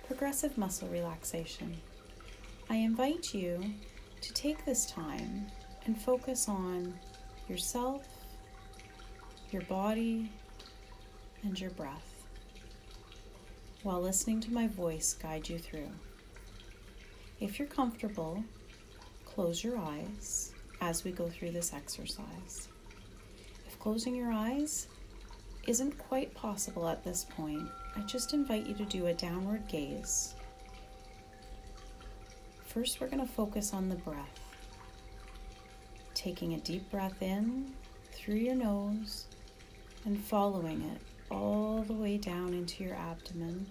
progressive muscle relaxation. I invite you to take this time and focus on yourself, your body, and your breath, while listening to my voice guide you through. If you're comfortable, close your eyes as we go through this exercise. If closing your eyes isn't quite possible at this point, I just invite you to do a downward gaze. First, we're going to focus on the breath. Taking a deep breath in through your nose and following it all the way down into your abdomen,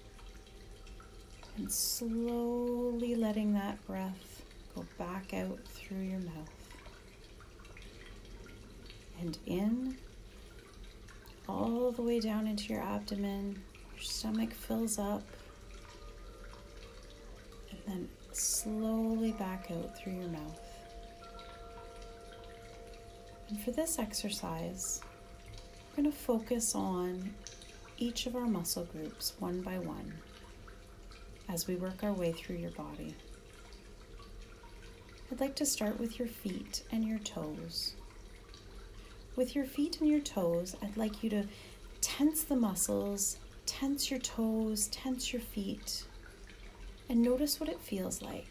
and slowly letting that breath go back out through your mouth and in, all the way down into your abdomen. Your stomach fills up and then slowly back out through your mouth. And for this exercise, we're going to focus on each of our muscle groups one by one as we work our way through your body. I'd like to start with your feet and your toes. With your feet and your toes, I'd like you to tense the muscles, tense your toes, tense your feet, and notice what it feels like.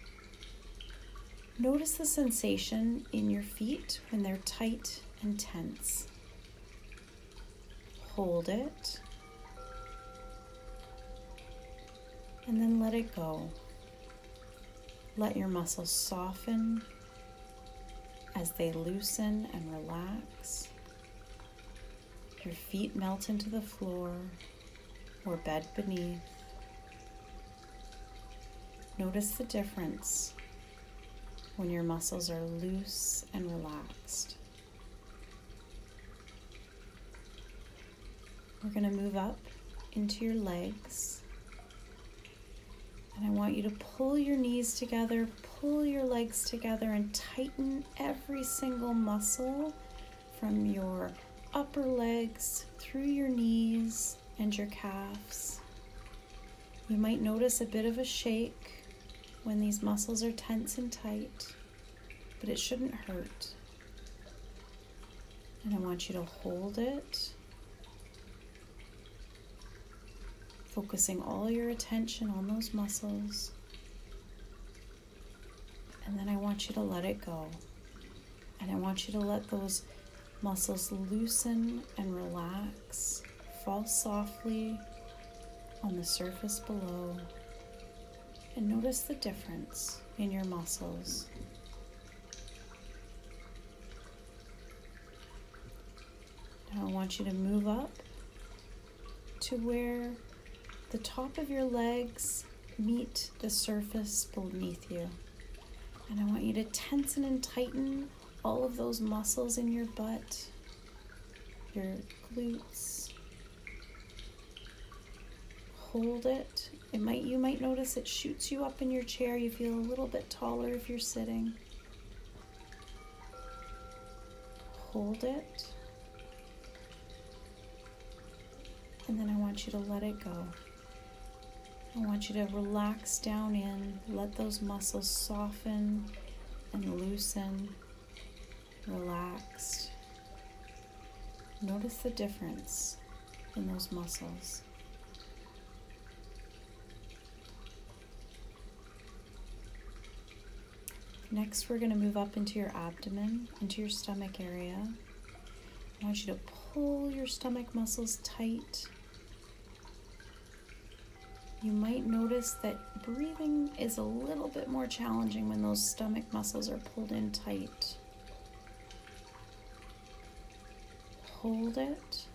Notice the sensation in your feet when they're tight and tense. Hold it, and then let it go. Let your muscles soften as they loosen and relax. Your feet melt into the floor or bed beneath. Notice the difference when your muscles are loose and relaxed. We're going to move up into your legs. And I want you to pull your knees together, pull your legs together, and tighten every single muscle from your upper legs through your knees and your calves. You might notice a bit of a shake when these muscles are tense and tight, but it shouldn't hurt. And I want you to hold it, focusing all your attention on those muscles. And then I want you to let it go. And I want you to let those muscles loosen and relax, fall softly on the surface below. And notice the difference in your muscles. Now I want you to move up to where the top of your legs meet the surface beneath you. And I want you to tension and tighten all of those muscles in your butt, your glutes. Hold it. You might notice it shoots you up in your chair. You feel a little bit taller if you're sitting. Hold it. And then I want you to let it go. I want you to relax down in, let those muscles soften and loosen, relaxed. Notice the difference in those muscles. Next, we're going to move up into your abdomen, into your stomach area. I want you to pull your stomach muscles tight. You might notice that breathing is a little bit more challenging when those stomach muscles are pulled in tight. Hold it.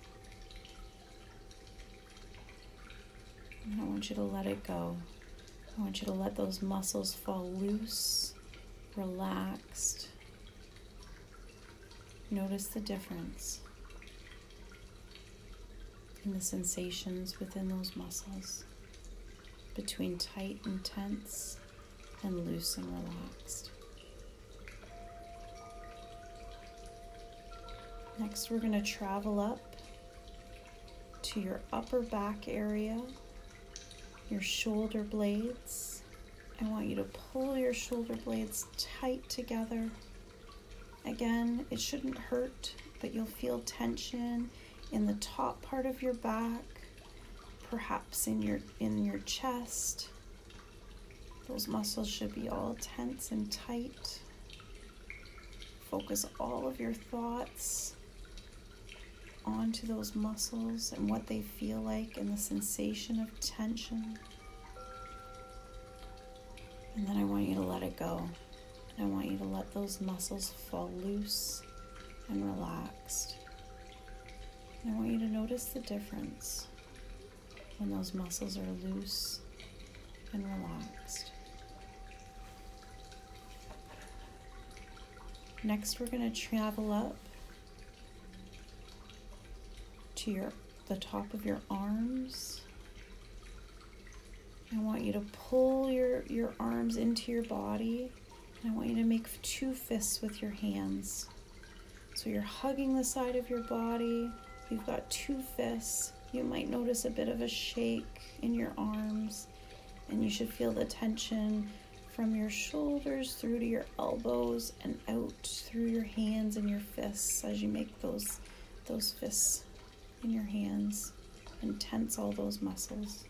And I want you to let it go. I want you to let those muscles fall loose, relaxed. Notice the difference in the sensations within those muscles, between tight and tense and loose and relaxed. Next, we're going to travel up to your upper back area, your your shoulder blades. I want you to pull your shoulder blades tight together. Again, it shouldn't hurt, but you'll feel tension in the top part of your back, perhaps in your chest. Those muscles should be all tense and tight. Focus all of your thoughts onto those muscles and what they feel like and the sensation of tension. And then I want you to let it go. And I want you to let those muscles fall loose and relaxed. And I want you to notice the difference when those muscles are loose and relaxed. Next, we're going to travel up to the top of your arms. I want you to pull your arms into your body, and I want you to make 2 fists with your hands. So you're hugging the side of your body. You've got 2 fists. You might notice a bit of a shake in your arms, and you should feel the tension from your shoulders through to your elbows and out through your hands and your fists as you make those fists in your hands and tense all those muscles.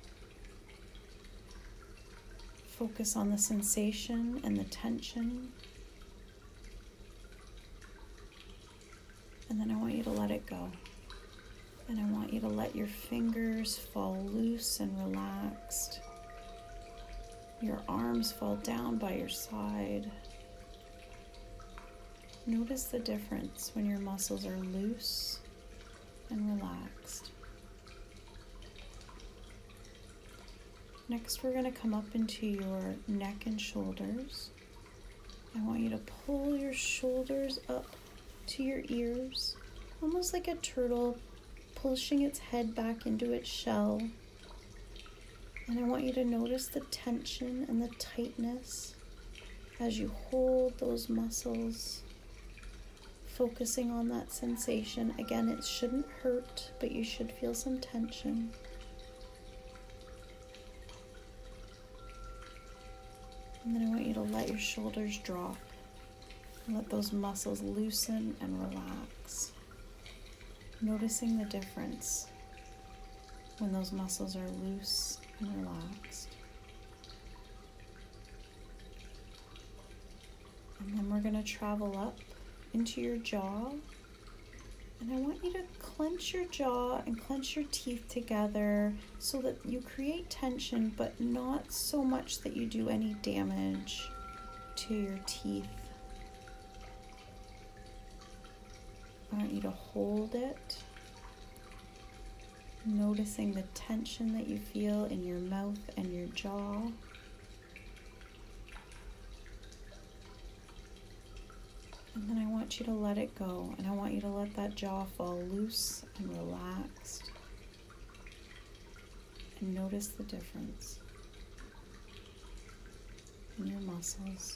Focus on the sensation and the tension. And then I want you to let it go. And I want you to let your fingers fall loose and relaxed. Your arms fall down by your side. Notice the difference when your muscles are loose and relaxed. Next, we're going to come up into your neck and shoulders. I want you to pull your shoulders up to your ears, almost like a turtle pushing its head back into its shell. And I want you to notice the tension and the tightness as you hold those muscles, focusing on that sensation. Again, it shouldn't hurt, but you should feel some tension. And then I want you to let your shoulders drop. Let those muscles loosen and relax. Noticing the difference when those muscles are loose and relaxed. And then we're going to travel up into your jaw. And I want you to clench your jaw and clench your teeth together so that you create tension, but not so much that you do any damage to your teeth. I want you to hold it, noticing the tension that you feel in your mouth and your jaw. And then I want you to let it go, and I want you to let that jaw fall loose and relaxed. And notice the difference in your muscles.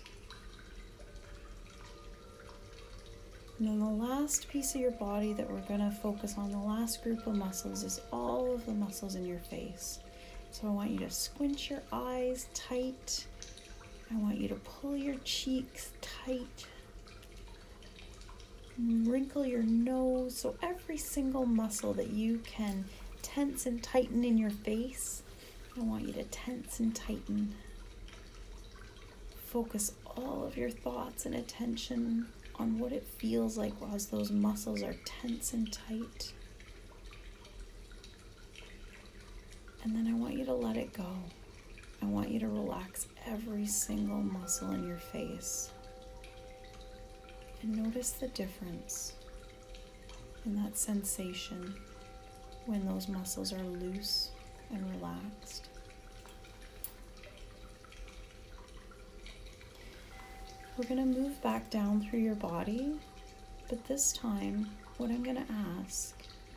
And then the last piece of your body that we're going to focus on, the last group of muscles, is all of the muscles in your face. So I want you to squint your eyes tight. I want you to pull your cheeks tight. Wrinkle your nose. So every single muscle that you can tense and tighten in your face, I want you to tense and tighten. Focus all of your thoughts and attention on what it feels like as those muscles are tense and tight. And then I want you to let it go. I want you to relax every single muscle in your face. And notice the difference in that sensation when those muscles are loose and relaxed. We're going to move back down through your body, but this time what I'm going to ask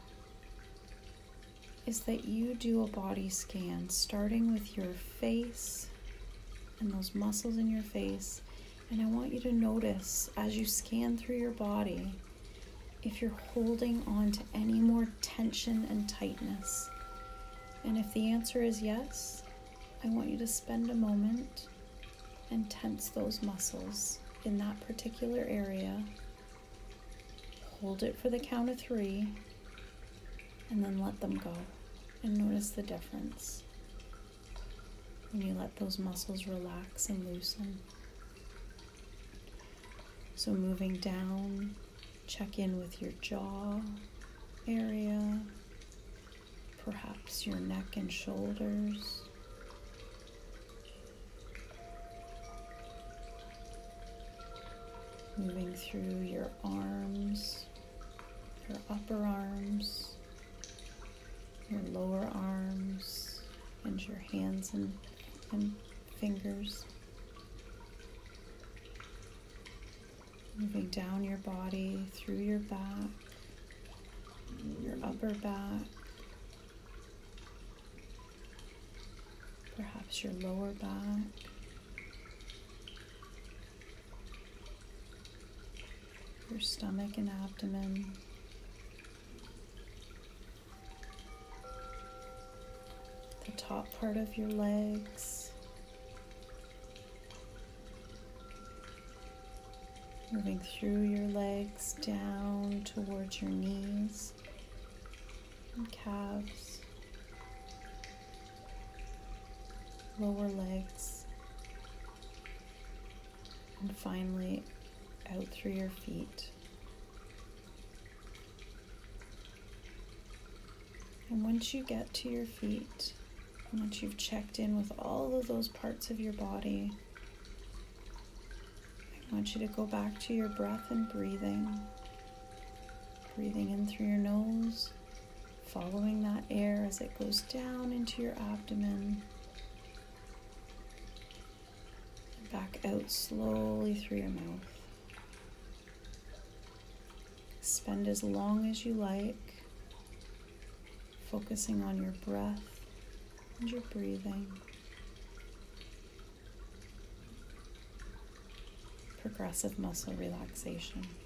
is that you do a body scan, starting with your face and those muscles in your face. And I want you to notice as you scan through your body if you're holding on to any more tension and tightness. And if the answer is yes, I want you to spend a moment and tense those muscles in that particular area. Hold it for the count of 3, and then let them go. And notice the difference when you let those muscles relax and loosen. So moving down, check in with your jaw area, perhaps your neck and shoulders. Moving through your arms, your upper arms, your lower arms, and your hands and fingers. Moving down your body through your back, your upper back, perhaps your lower back, your stomach and abdomen, the top part of your legs, moving through your legs down towards your knees and calves, lower legs, and finally out through your feet. And once you get to your feet, once you've checked in with all of those parts of your body, I want you to go back to your breath and breathing. Breathing in through your nose, following that air as it goes down into your abdomen, and back out slowly through your mouth. Spend as long as you like, focusing on your breath and your breathing. Progressive muscle relaxation.